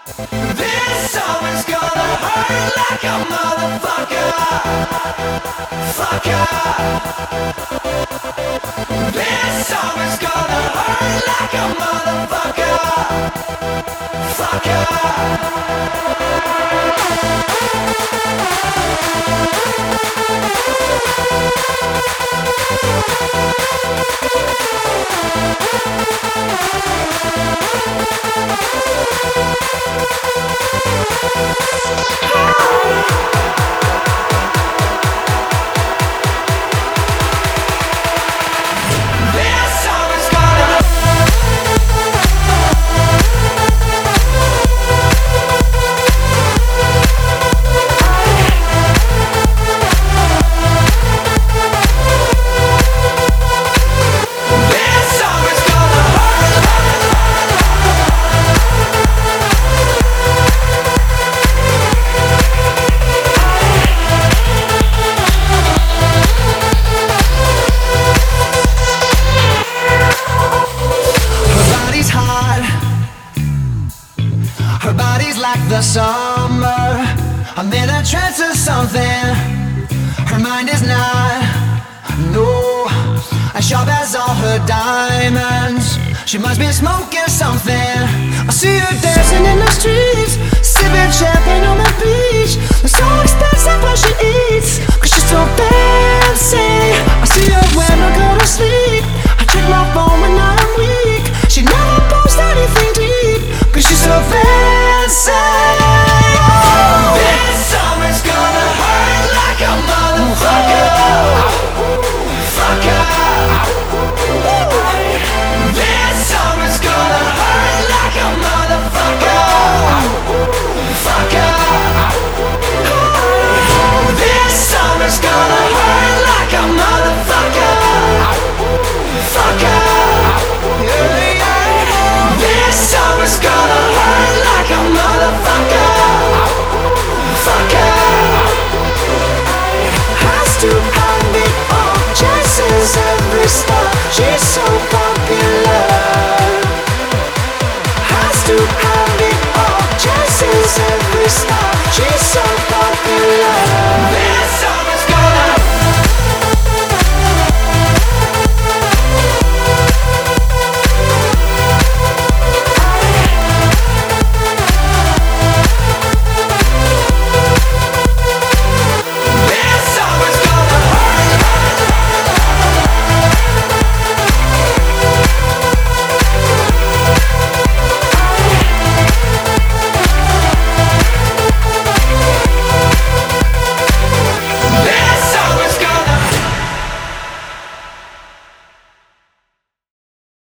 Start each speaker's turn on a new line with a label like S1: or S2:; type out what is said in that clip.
S1: This summer's gonna hurt like a motherfucker. Fucker. This summer's gonna hurt like a motherfucker. Fucker. Her body's like the summer. I'm in a trance or something. Her mind is not, no, as sharp as all her diamonds. She must be smoking something. I see her dancing in the streets, sipping champagne on the beach. It's so expensive what she eats, cause she's so fancy. I see her when I go to sleep. I check my phone when I'm weak. She never posts anything deep, cause she's so fancy.